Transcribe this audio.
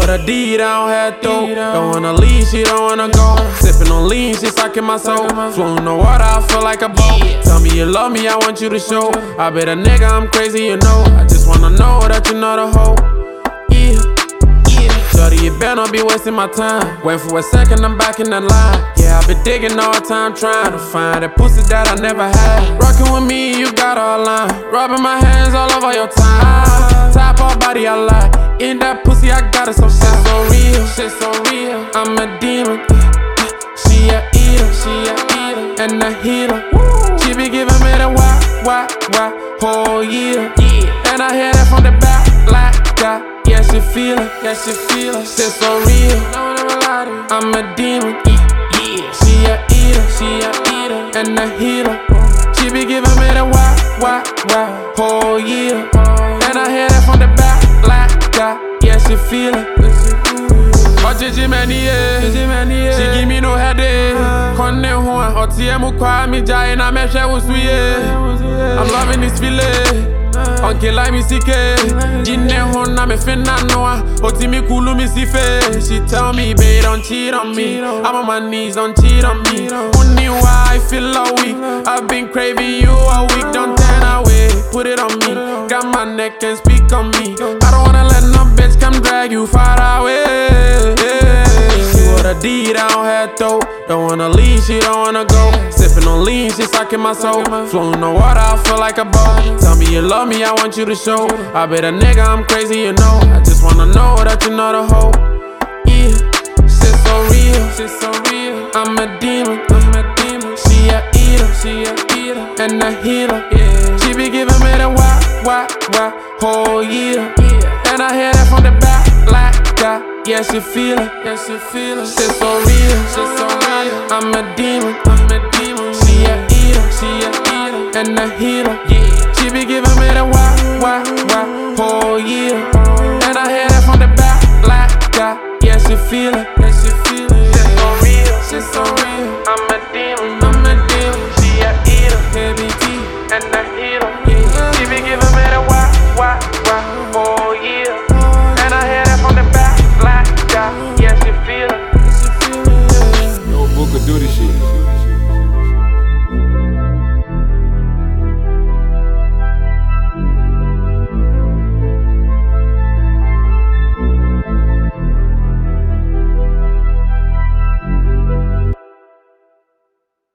what I did, I don't have to. Don't wanna leave, she don't wanna go. Sipping on lean, she sucking my soul. Floating on water, I feel like a boat. Tell me you love me, I want you to show. I bet a nigga I'm crazy, you know. I just wanna know that you know the hoe. Yeah. Shorty, you better not be wasting my time. Wait for a second, I'm back in the line. Yeah, I've been digging all the time, trying to find that pussy that I never had. Rockin' with me, you got all line. Rubbing my hands all over your time. Top off body, I lie. In that pussy, I got it, so shit so real. Shit so real. I'm a demon. She a eater, and a healer. She be giving me the why, whole year. And I hear that from the back, like that. Yeah, she feel it, shit so real. I'm a demon, she a eater, and a healer. She be giving me the why, whole year. And I hear that from the back, like that. Yeah, she feel it. Oh, Gigi Manie, she give me no headache. Konne Juan, or TM Kwa, me Jai, na me share with I'm loving this feeling. Uncle I me sike, Jinne hona me finna noa. Oti me kulu me sife. She tell me, babe, don't cheat on me. I'm on my knees, don't cheat on me. Only why I feel a week. I've been craving you a week, don't turn away. Put it on me, got my neck and speak on me. I don't wanna let no bitch come drag you far away. See what I did, I don't have to. Don't wanna leave, she don't wanna go. Sipping on lean, she sucking my soul. Floating on water, I feel like a boat. Tell me you love me, I want you to show. I bet a nigga I'm crazy, you know. I just wanna know that you know the hoe. Yeah, shit so real. I'm a demon. She a eater, and a healer. She be giving me the why, whole year. And I hear that from the back, like that. Yeah, she feel it, shit so real. I'm a demon, she a eater, and a healer. She be giving me the why,